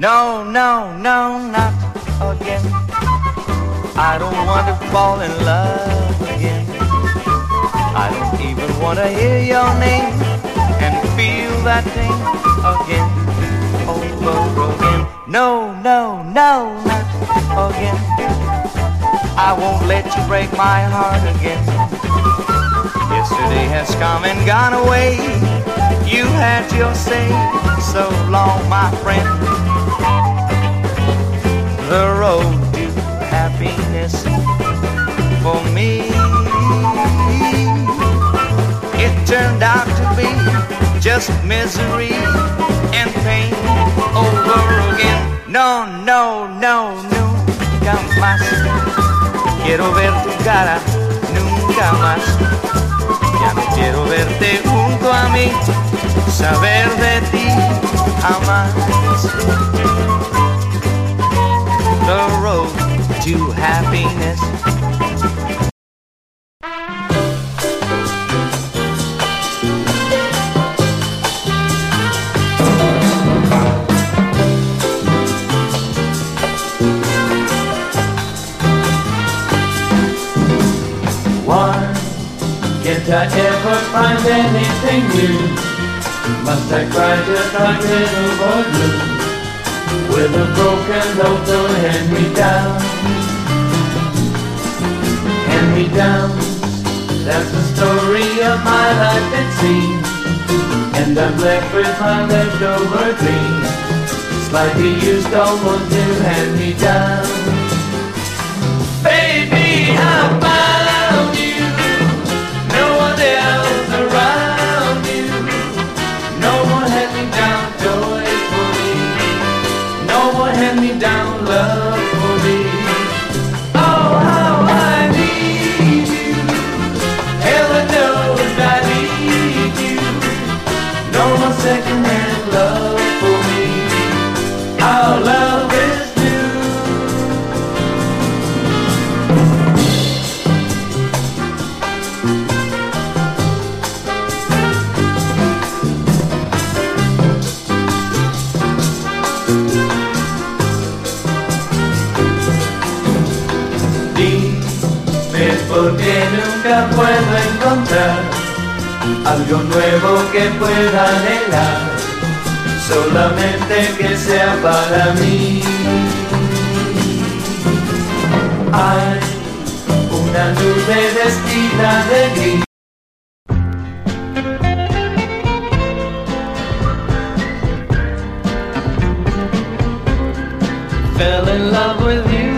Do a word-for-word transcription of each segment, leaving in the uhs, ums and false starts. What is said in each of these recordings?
No, no, no, not again. I don't want to fall in love again. I don't even want to hear your name and feel that thing again, over again. No, no, no, not again. I won't let you break my heart again. Yesterday has come and gone away. You had your say, so long, my friend. The road to happiness for me, it turned out to be just misery and pain over again. No, no, no, nunca más. Quiero ver tu cara, nunca más. Ya no quiero verte junto a mí, saber de ti jamás. The road to happiness. Can't I ever find anything new? Must I cry just like little boy blue? With a broken note, don't hand me down. Hand me down. That's the story of my life, it seems. And I'm left with my leftover dreams. Slightly used, almost new, hand me down. Baby, I found you. No one else around you. No one hand me down joy for me. No one hand me down love for me. Oh, how I need you. Heaven knows I need you. No more second hand love for me. Our love is new. Porque nunca puedo encontrar algo nuevo que pueda anhelar, solamente que sea para mí. Hay una nube vestida de gris. Fell in love with you,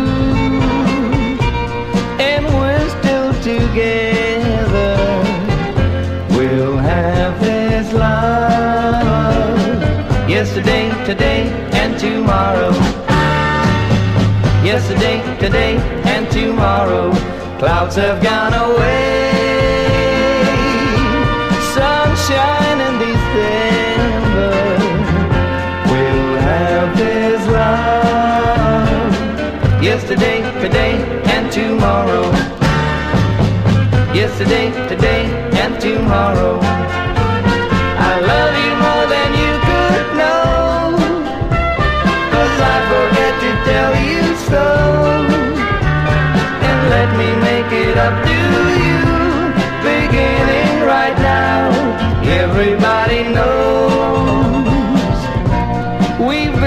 together we'll have this love. Yesterday, today, and tomorrow. Yesterday, today, and tomorrow. Clouds have gone away. Sunshine in December. We'll have this love. Yesterday, today, and tomorrow. Yesterday, today, and tomorrow. I love you more than you could know, 'cause I forget to tell you so. And let me make it up to you, beginning right now. Everybody knows we've